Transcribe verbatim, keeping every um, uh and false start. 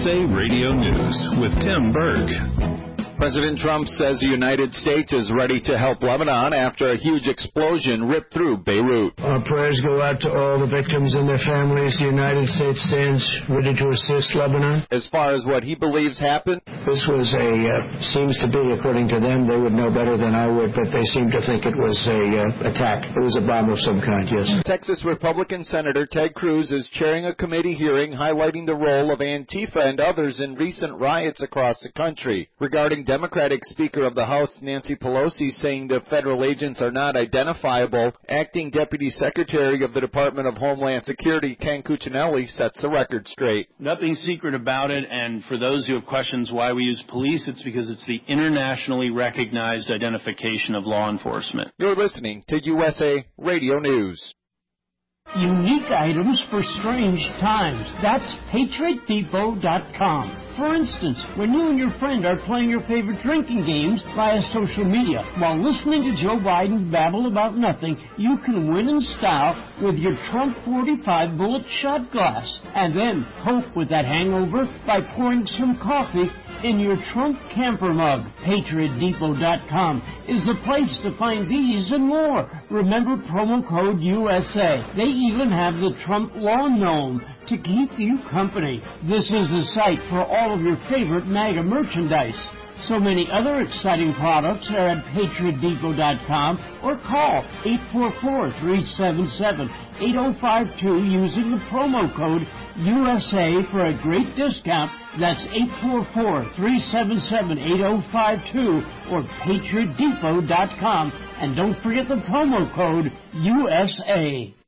A Radio News with Tim Berg. President Trump says the United States is ready to help Lebanon after a huge explosion ripped through Beirut. Our prayers go out to all the victims and their families. The United States stands ready to assist Lebanon. As far as what he believes happened, this was a, uh, seems to be, according to them, they would know better than I would, but they seem to think it was a uh, attack. It was a bomb of some kind, yes. Texas Republican Senator Ted Cruz is chairing a committee hearing highlighting the role of Antifa and others in recent riots across the country. Regarding Democratic Speaker of the House Nancy Pelosi saying the federal agents are not identifiable, Acting Deputy Secretary of the Department of Homeland Security Ken Cuccinelli sets the record straight. Nothing secret about it, and for those who have questions why we use police, it's because it's the internationally recognized identification of law enforcement. You're listening to U S A Radio News. Unique items for strange times. That's Patriot Depot dot com. For instance, when you and your friend are playing your favorite drinking games via social media while listening to Joe Biden babble about nothing, you can win in style with your Trump forty-five bullet shot glass. And then cope with that hangover by pouring some coffee in your Trump camper mug. Patriot Depot dot com is the place to find these and more. Remember promo code U S A. They even have the Trump lawn gnome to keep you company. This is the site for all of your favorite MAGA merchandise. So many other exciting products are at Patriot Depot dot com or call eight four four, three seven seven, eight zero five two using the promo code U S A for a great discount. That's eight four four, three seven seven, eight zero five two or Patriot Depot dot com. And don't forget the promo code U S A.